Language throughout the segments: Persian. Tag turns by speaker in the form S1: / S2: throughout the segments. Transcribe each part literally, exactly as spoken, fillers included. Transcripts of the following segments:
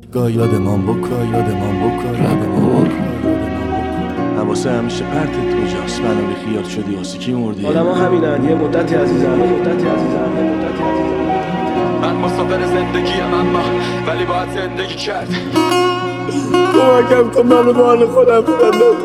S1: گاه یادمان بکن، یادمان بکن، یادمان بکن.
S2: حواسه همیشه پرتت کجاست؟ منو بی خیال شدی واسه کی مردی؟
S3: آدم ها همینن، یه مدتی عزیزم، یه مدتی عزیزم، یه مدتی عزیزم.
S4: من مسافر زندگیم اما ولی باید زندگی کرد.
S3: کمکم کن منو به حال خودم ببندم.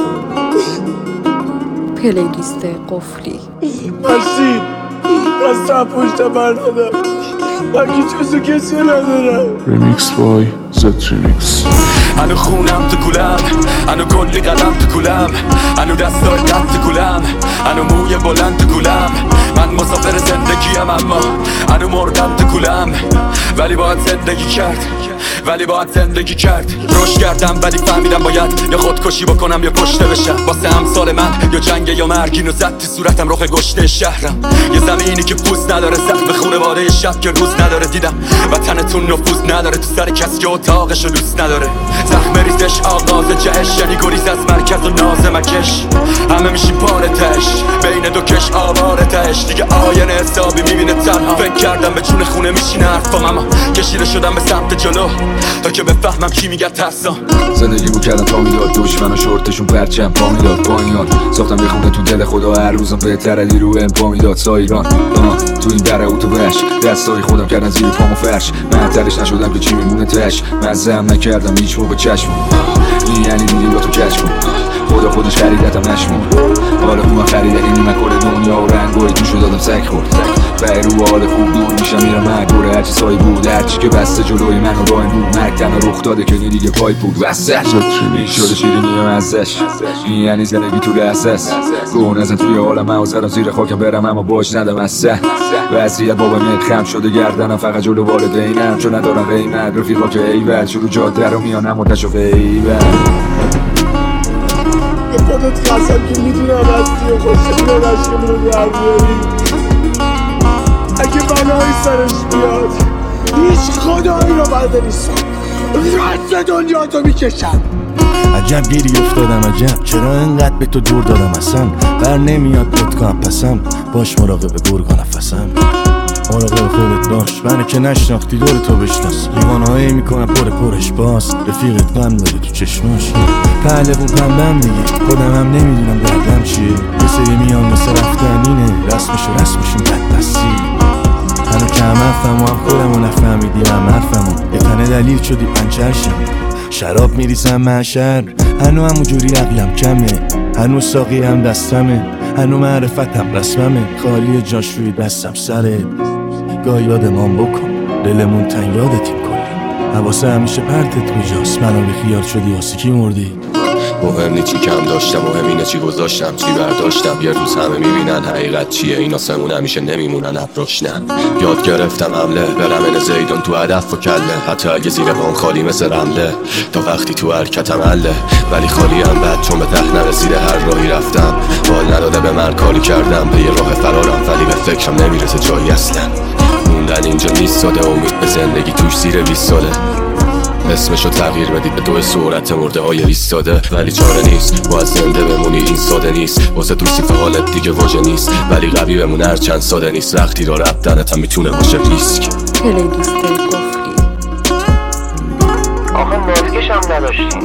S5: پلیلیست قفلی
S3: مرسی راستم پشت برنادم. من که چیزو کسی ندارم.
S6: Remix by Z-Remix.
S4: هنو خونم تو گولم، هنو کلی قدم تو گولم، هنو دستای قد تو گولم، هنو موی بلند تو گولم. من مسافر زندگیم اما هنو مردم تو گولم، ولی باید زندگی کرد، ولی باید زندگی کرد. روش کردم ولی فهمیدم باید یا خودکشی بکنم یا کشته بشم. واسه همسال من یا جنگ یا مرگ، اینو زد تو صورتم رخ گشته شهرم. یه زمینی که پوست نداره، زخم خونواده شب که روز نداره. دیدم وطنتون نفوذ نداره، تو سر کسی که اتاقشو دوست نداره. زخم ریزش آغاز جهش، یعنی گریز از مرکز و ناز مکش. همه میشیم پاره تش، بین دو کش آواره تش. دیگه آینه حسابی میبینه تنها. فکر کردم به جون خونه میشینه حرفام، اما کشیده شدم به سمت جلو تا که بفهمم کی میگه ترسام.
S7: زندگی بود کردم تا میداد، دشمن و شورتشون پرچم پا میداد. با این حال ساختم یه خونه تو دل خدا، هر روزم بهتر علی رو ام پا میداد. سایران تو این در اتوبش، دستای خودم کردن زیر پامو فرش. من ترش نشدم که چی میمونه تش، مزم نکردم هیچ موقع چشم. این یعنی دیدی با تو کش کن، خدا خودش خریدتم نشمون. حالا خوبم خریده اینی من کل دنیا و رنگای توشو دادم سک خورد. بای رو حال خوب دور میشم میرم مدوره، هرچی سایی بود هرچی که بسته جلوی من و راه بود. مرگ تنها رخ داده که دیگه پای بود وسط این شده شیرینی ازش. این یعنی زندگی تو لحظه گون ازم توی حالم، من زدم زیر خاکم برم اما باش ندم از سه. وضعیت بابا میاد خم شده گردنم، فقط جلو والدینم چون ندارم قیمت. رفیقا که ایول شروع جاده رو میانم و تشو فیول.
S3: به خودت قسم که میدونم هستی و خوشمونه عشقمون رو در بیاری. اگه بلایی سرش بیاد هیچ خدایی رو بلده نیستم، رد دنیا تو میکشم.
S1: عجب گیری افتادم عجب، چرا انقدر به تو دور دادم اصلا. بر نمیاد پتکام پسم، باش مراقب گرگا نفسم. مراقب خودت باش، منو که نشناختی دور تو بشناس. لیوانهایی میکنم پر پرش باز، رفیقت غم داره تو چشماش. پهلوون پنبم دیگه، خودم هم نمیدونم دردم چیه. یه سری میان مثل رفتن اینه، رسمش و رسمشون بد دستی. منو که هم حرفم و هم خودم و نفهمیدی هم حرفمو. یه تنه دلیل شدی پنچرشم، شراب میریزم محشر. هنو همونجوری عقلم کمه، هنو ساقی هم دستمه، هنو معرفتم رسممه. خالی جاش روی دستم سرت، گاه یادمان بکن دلمون تن یادتیم کلی. حواسه همیشه پرتت کجاست؟ منو بی خیال شدی واسه کی مردی؟
S4: مهم نی چی کم داشتم، مهم اینه چی گذاشتم، چی برداشتم. یه روز همه میبینن حقیقت چیه، این آسمون همیشه نمیمونن ابروشنن. یاد گرفتم حمله برم این زیدون تو هدف و کله، حتی اگه زیر بان خالی مثل رمله. تا وقتی تو حرکتم حله، ولی خالی هم بد چون به ته نرسیده هر راهی رفتم. حال نداده به من کاری کردم، به یه راه فرارم ولی به فکرم نمیرسه جایی اصلا. موندن اینجا نیستاده، امید به زندگی توش زیر بیست ساله. اسمشو تغییر بدید به دو سرعت مرده های ایستاده، ولی چاره نیست باید زنده بمونی این ساده نیست. واسه توصیف حالت دیگه واژه نیست، ولی قوی بمون هر چند ساده نیست. وقتی را رفتنت هم میتونه باشه ریسک.
S5: پلیلیست قفلی
S8: آخه ماسکش هم نداشتیم.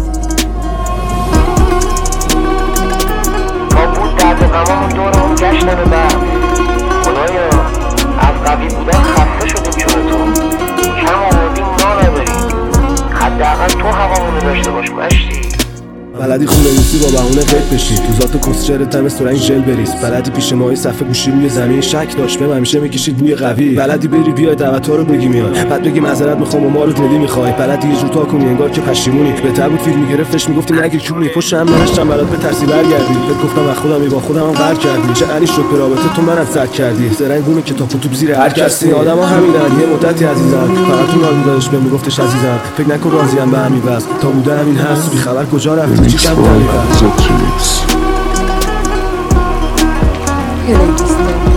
S8: ما بود درد غمامون دورمون گشتن و برم. خدایا از قوی بودن خسته شدیم چون تو کم آوردیم نا نداریم. حداقل تو هوامونو داشته باش مشتی.
S3: بلدی خونه روسی با بهونه قید بشی، تو ذات کسچرت هم استرنگ ژل بریز. بلدی پیش ماهی صفحه گوشی روی زمین شک داشت بهم همیشه میکشید بوی قوی. بلدی بری بیای دعوت‌ها رو بگی میاد، بعد بگی معذرت میخوام و ما رو جدی میخوای. بلدی یه جور تا کنی انگار که پشیمونی. بهتر بود فیلم میگرفتش میگفتی نگیر چونی. پشت هم نشتم برات به ترسی برگردی، بهت گفتم از خودم با خودم هم قهر کردی. چه انی شد به رابطه تو منم سر کردی. زرنگ بونه که تا تو زیر هر کسی. آدما همینن، یه مدتی عزیزم فقط تو نال داشت بهم میگفتش عزیزم. فکر نکن راضیم به همین وضع، تا بوده همین هست. بی خبر کجا رفتی چی کم
S6: Z-Remix.
S5: پلیلیست